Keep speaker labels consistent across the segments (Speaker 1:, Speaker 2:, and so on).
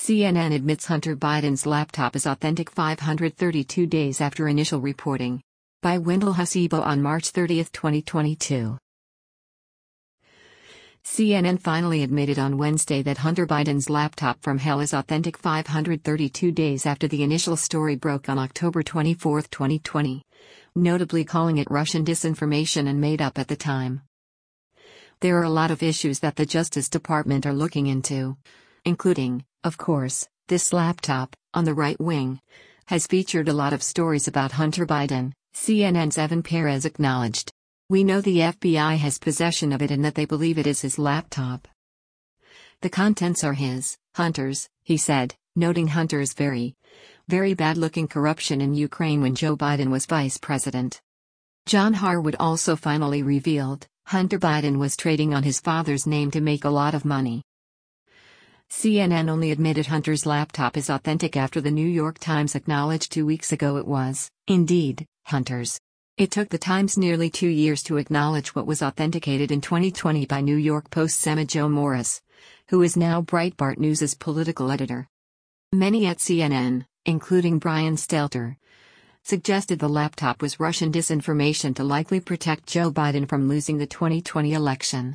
Speaker 1: CNN admits Hunter Biden's laptop is authentic 532 days after initial reporting. By Wendell Hasibo on March 30, 2022. CNN finally admitted on Wednesday that Hunter Biden's laptop from hell is authentic 532 days after the initial story broke on October 24, 2020, notably calling it Russian disinformation and made up at the time. There are a lot of issues that the Justice Department are looking into, including, of course, this laptop, on the right wing, has featured a lot of stories about Hunter Biden, CNN's Evan Perez acknowledged. We know the FBI has possession of it and that they believe it is his laptop. The contents are Hunter's, he said, noting Hunter's very bad-looking corruption in Ukraine when Joe Biden was vice president. John Harwood also finally revealed, Hunter Biden was trading on his father's name to make a lot of money. CNN only admitted Hunter's laptop is authentic after the New York Times acknowledged 2 weeks ago it was, indeed, Hunter's. It took the Times nearly 2 years to acknowledge what was authenticated in 2020 by New York Post's Emma Jo Morris, who is now Breitbart News' political editor. Many at CNN, including Brian Stelter, suggested the laptop was Russian disinformation to likely protect Joe Biden from losing the 2020 election.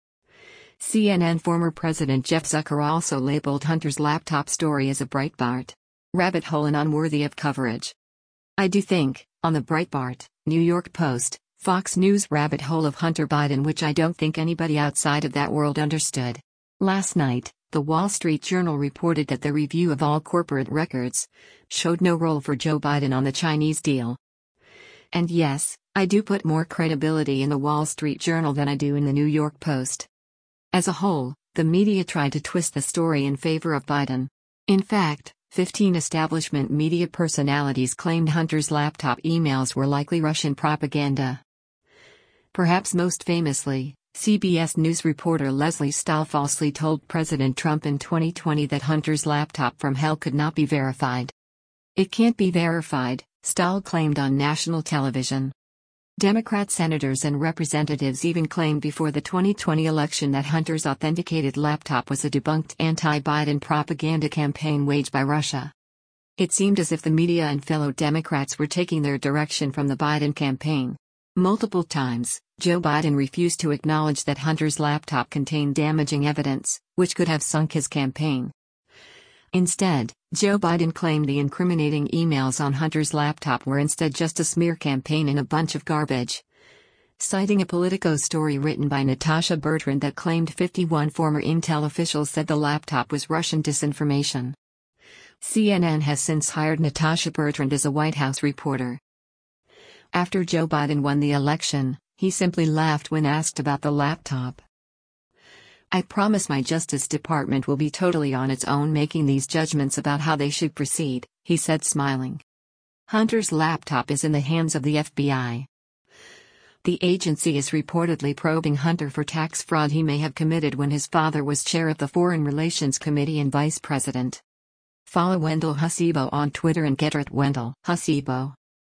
Speaker 1: CNN former President Jeff Zucker also labeled Hunter's laptop story as a Breitbart rabbit hole and unworthy of coverage. I do think, on the Breitbart, New York Post, Fox News rabbit hole of Hunter Biden which I don't think anybody outside of that world understood. Last night, The Wall Street Journal reported that the review of all corporate records showed no role for Joe Biden on the Chinese deal. And yes, I do put more credibility in The Wall Street Journal than I do in the New York Post. As a whole, the media tried to twist the story in favor of Biden. In fact, 15 establishment media personalities claimed Hunter's laptop emails were likely Russian propaganda. Perhaps most famously, CBS News reporter Leslie Stahl falsely told President Trump in 2020 that Hunter's laptop from hell could not be verified. It can't be verified, Stahl claimed on national television. Democrat senators and representatives even claimed before the 2020 election that Hunter's authenticated laptop was a debunked anti-Biden propaganda campaign waged by Russia. It seemed as if the media and fellow Democrats were taking their direction from the Biden campaign. Multiple times, Joe Biden refused to acknowledge that Hunter's laptop contained damaging evidence, which could have sunk his campaign. Instead, Joe Biden claimed the incriminating emails on Hunter's laptop were instead just a smear campaign and a bunch of garbage. Citing a Politico story written by Natasha Bertrand that claimed 51 former Intel officials said the laptop was Russian disinformation. CNN has since hired Natasha Bertrand as a White House reporter. After Joe Biden won the election, he simply laughed when asked about the laptop. I promise my Justice Department will be totally on its own making these judgments about how they should proceed, he said smiling. Hunter's laptop is in the hands of the FBI. The agency is reportedly probing Hunter for tax fraud he may have committed when his father was chair of the Foreign Relations Committee and vice president. Follow Wendell Hasibo on Twitter and Get@Wendell Hasibo.